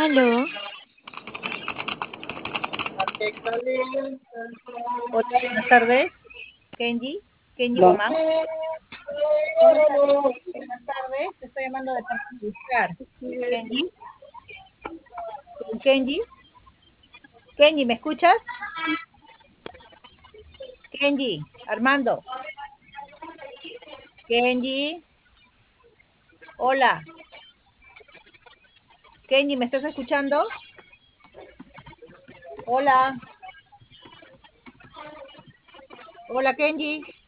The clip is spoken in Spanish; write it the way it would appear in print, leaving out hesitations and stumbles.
Aló, Hola, buenas tardes. Kenji, Kenji Román. ¿Cómo estás, Kenji? Buenas tardes. Te estoy llamando de parte de buscar. Kenji, Kenji, Kenji, ¿me escuchas? Kenji, Armando, Kenji, hola. Kenji, ¿me estás escuchando? Hola, hola, Kenji.